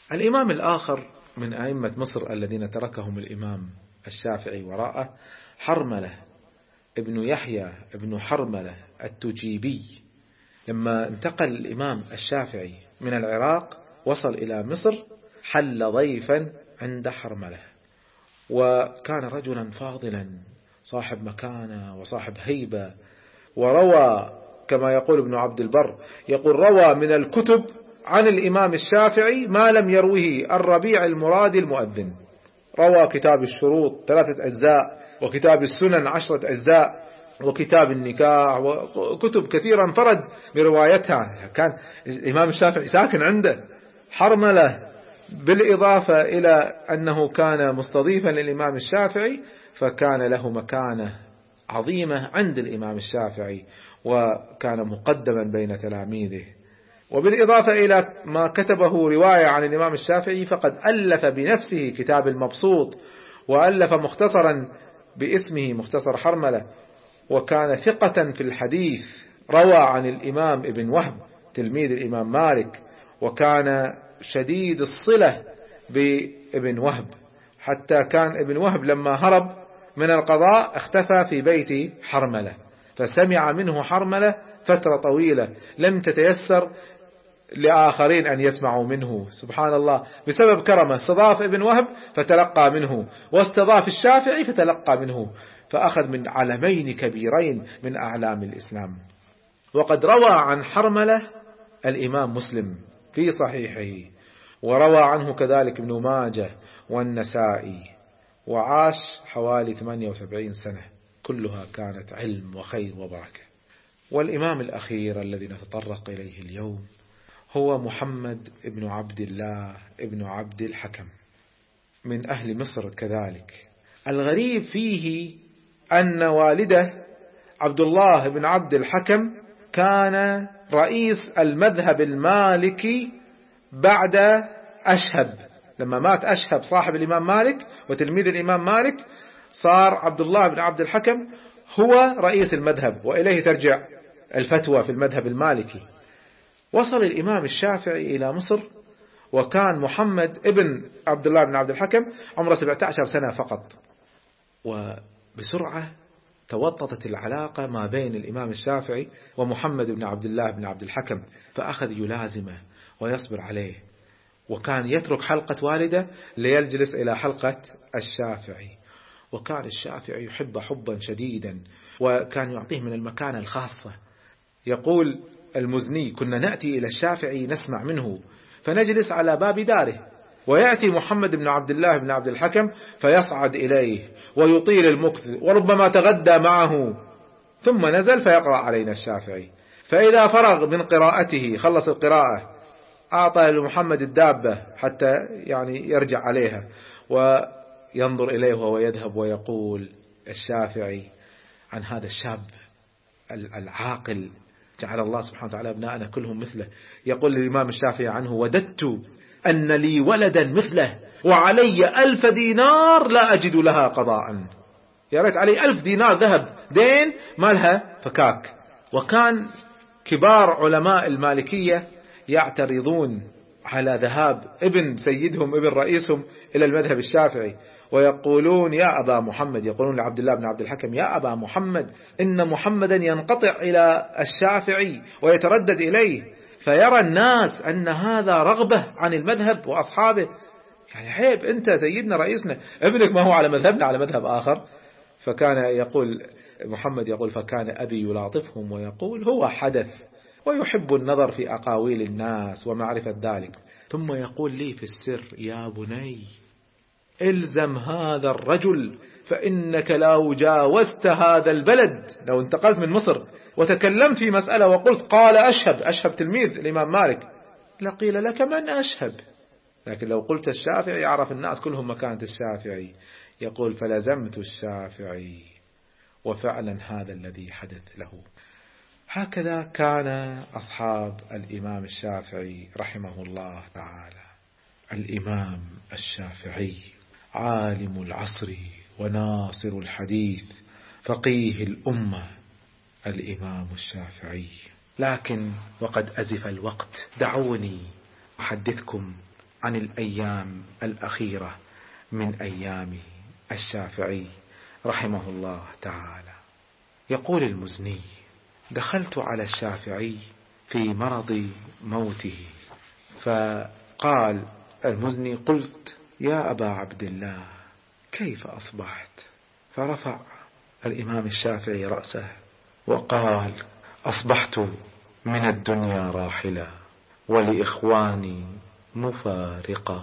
الإمام الآخر من أئمة مصر الذين تركهم الإمام الشافعي وراءه حرملة ابن يحيى ابن حرملة التجيبي. لما انتقل الإمام الشافعي من العراق وصل إلى مصر حل ضيفا عند حرملة، وكان رجلا فاضلا صاحب مكانة وصاحب هيبة، وروى كما يقول ابن عبد البر، يقول روى من الكتب عن الإمام الشافعي ما لم يروه الربيع المرادي المؤذن. روى كتاب الشروط 3 أجزاء، وكتاب السنن 10 أجزاء، وكتاب النكاح، وكتب كثيرا انفرد بروايتها. كان الإمام الشافعي ساكن عنده حرملة، بالإضافة إلى أنه كان مستضيفا للإمام الشافعي، فكان له مكانة عظيمة عند الإمام الشافعي، وكان مقدما بين تلاميذه. وبالإضافة إلى ما كتبه رواية عن الإمام الشافعي، فقد ألف بنفسه كتاب المبسوط، وألف مختصرا باسمه مختصر حرملة، وكان ثقة في الحديث. روى عن الإمام ابن وهب تلميذ الإمام مالك، وكان شديد الصلة بابن وهب، حتى كان ابن وهب لما هرب من القضاء اختفى في بيت حرملة، فسمع منه حرملة فترة طويلة لم تتيسر لآخرين أن يسمعوا منه. سبحان الله، بسبب كرمه استضاف ابن وهب فتلقى منه، واستضاف الشافعي فتلقى منه، فأخذ من علمين كبيرين من أعلام الإسلام. وقد روى عن حرملة الإمام مسلم في صحيحه، وروى عنه كذلك ابن ماجه والنسائي، وعاش حوالي 78 سنة، كلها كانت علم وخير وبركة. والإمام الأخير الذي نتطرق إليه اليوم هو محمد ابن عبد الله ابن عبد الحكم من أهل مصر كذلك. الغريب فيه أن والده عبد الله بن عبد الحكم كان رئيس المذهب المالكي بعد أشهب. لما مات أشهب صاحب الإمام مالك وتلميذ الإمام مالك، صار عبد الله بن عبد الحكم هو رئيس المذهب، وإليه ترجع الفتوى في المذهب المالكي. وصل الإمام الشافعي إلى مصر، وكان محمد ابن عبد الله بن عبد الحكم عمره 17 سنة فقط، وبسرعة توطدت العلاقة ما بين الإمام الشافعي ومحمد بن عبد الله بن عبد الحكم، فأخذ يلازمه ويصبر عليه، وكان يترك حلقة والده ليجلس إلى حلقة الشافعي. وكان الشافعي يحب حبا شديدا، وكان يعطيه من المكانة الخاصة. يقول المزني: كنا نأتي إلى الشافعي نسمع منه فنجلس على باب داره، ويأتي محمد بن عبد الله بن عبد الحكم فيصعد إليه ويطيل المكث، وربما تغدى معه، ثم نزل فيقرأ علينا الشافعي. فإذا فرغ من قراءته خلص القراءة أعطى لمحمد الدابة حتى يعني يرجع عليها، وينظر إليه وهو يذهب، ويقول الشافعي عن هذا الشاب العاقل: جعل الله سبحانه وتعالى أبناءنا كلهم مثله. يقول الإمام الشافعي عنه: وددت أن لي ولدا مثله وعلي 1000 دينار لا أجد لها قضاء. يا ريت علي 1000 دينار ذهب دين ما لها فكاك. وكان كبار علماء المالكية يعترضون على ذهاب ابن سيدهم ابن رئيسهم إلى المذهب الشافعي، ويقولون: يا أبا محمد، يقولون لعبد الله بن عبد الحكم: يا أبا محمد، إن محمدا ينقطع إلى الشافعي ويتردد إليه، فيرى الناس أن هذا رغبة عن المذهب وأصحابه، يعني عيب، أنت سيدنا رئيسنا، ابنك ما هو على مذهبنا، على مذهب آخر. فكان يقول محمد، يقول: فكان أبي يلاطفهم ويقول: هو حدث، ويحب النظر في أقاويل الناس ومعرفة ذلك. ثم يقول لي في السر: يا بني، الزم هذا الرجل، فإنك لو جاوزت هذا البلد، لو انتقلت من مصر وتكلمت في مسألة وقلت قال أشهب تلميذ الإمام مالك، لقيل لك من أشهب. لكن لو قلت الشافعي يعرف الناس كلهم مكانة الشافعي. يقول: فلزمت الشافعي، وفعلا هذا الذي حدث له. هكذا كان أصحاب الإمام الشافعي رحمه الله تعالى. الإمام الشافعي عالم العصر وناصر الحديث، فقيه الأمة، الإمام الشافعي. لكن وقد أزف الوقت، دعوني أحدثكم عن الأيام الأخيرة من أيام الشافعي رحمه الله تعالى. يقول المزني: دخلت على الشافعي في مرض موته، فقال المزني: قلت: يا أبا عبد الله، كيف أصبحت؟ فرفع الإمام الشافعي رأسه وقال: أصبحت من الدنيا راحلا، ولإخواني مفارقا،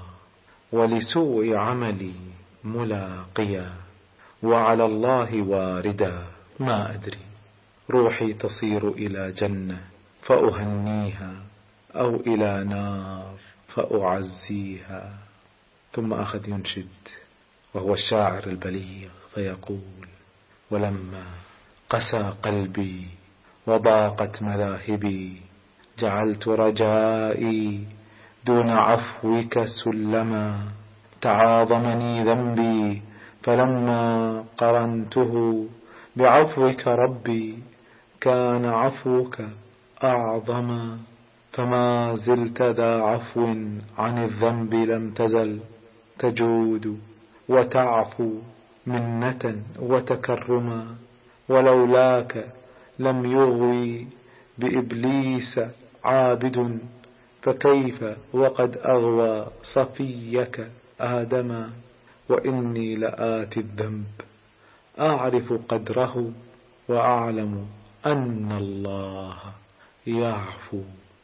ولسوء عملي ملاقيا، وعلى الله واردا. ما أدري، روحي تصير إلى جنة فأهنيها، أو إلى نار فأعزيها. ثم أخذ ينشد وهو الشاعر البليغ فيقول: ولما قسى قلبي وضاقت مذاهبي، جعلت رجائي دون عفوك سلما، تعاظمني ذنبي فلما قرنته بعفوك ربي، كان عفوك أعظما. فما زلت ذا عفو عن الذنب لم تزل، تجود وتعفو منة وتكرما، ولولاك لم يغوي بإبليس عابد، فكيف وقد أغوى صفيك آدما. وإني لآتي الذنب أعرف قدره، وأعلم أن الله يعفو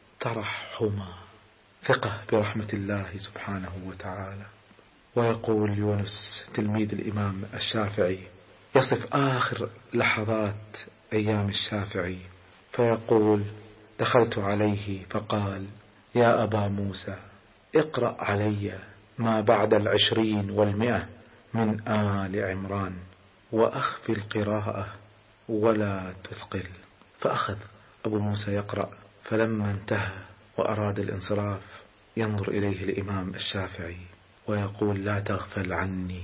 ترحما. ثقة برحمة الله سبحانه وتعالى. ويقول يونس تلميذ الإمام الشافعي يصف آخر لحظات أيام الشافعي فيقول: دخلت عليه فقال: يا أبا موسى، اقرأ علي ما بعد 20 و100 من آل عمران، وأخف القراءة ولا تثقل. فأخذ أبو موسى يقرأ، فلما انتهى وأراد الانصراف ينظر إليه الإمام الشافعي ويقول: لا تغفل عني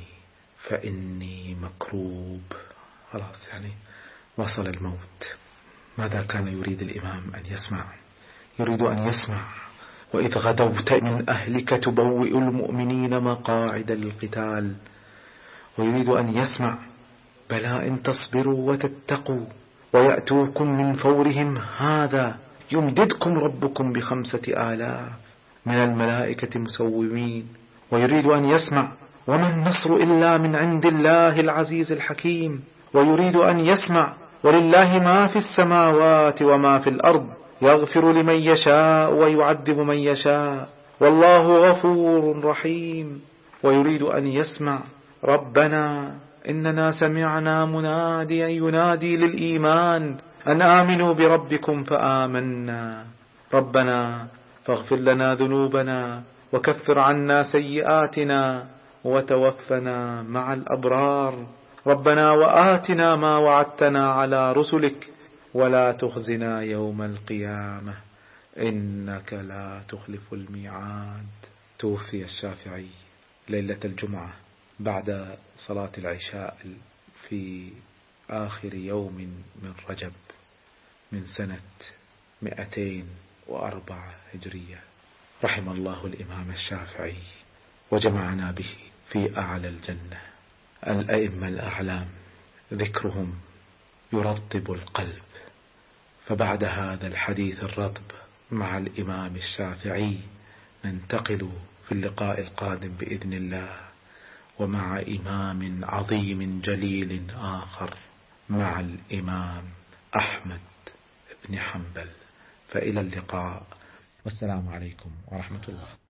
فإني مكروب. خلاص، يعني وصل الموت. ماذا كان يريد الإمام أن يسمع؟ يريد أن يسمع: وإذ غدوت من أهلك تبوئ المؤمنين مقاعد للقتال. ويريد أن يسمع: بلى إن تصبروا وتتقوا ويأتوكم من فورهم هذا يمددكم ربكم ب5,000 من الملائكة مسومين. ويريد أن يسمع: وما النصر إلا من عند الله العزيز الحكيم. ويريد أن يسمع: ولله ما في السماوات وما في الأرض، يغفر لمن يشاء ويعذب من يشاء، والله غفور رحيم. ويريد أن يسمع: ربنا إننا سمعنا مناديا ينادي للإيمان أن آمنوا بربكم فآمنا، ربنا فاغفر لنا ذنوبنا وكفر عنا سيئاتنا وتوفنا مع الأبرار، ربنا وآتنا ما وعدتنا على رسلك ولا تخزنا يوم القيامة إنك لا تخلف الميعاد. توفي الشافعي ليلة الجمعة بعد صلاة العشاء في آخر يوم من رجب من سنة 204 هجرية. رحم الله الإمام الشافعي وجمعنا به في أعلى الجنة. الأئمة الأعلام ذكرهم يرطب القلب. فبعد هذا الحديث الرطب مع الإمام الشافعي ننتقل في اللقاء القادم بإذن الله ومع إمام عظيم جليل آخر، مع الإمام أحمد بن حنبل. فإلى اللقاء، والسلام عليكم ورحمة الله.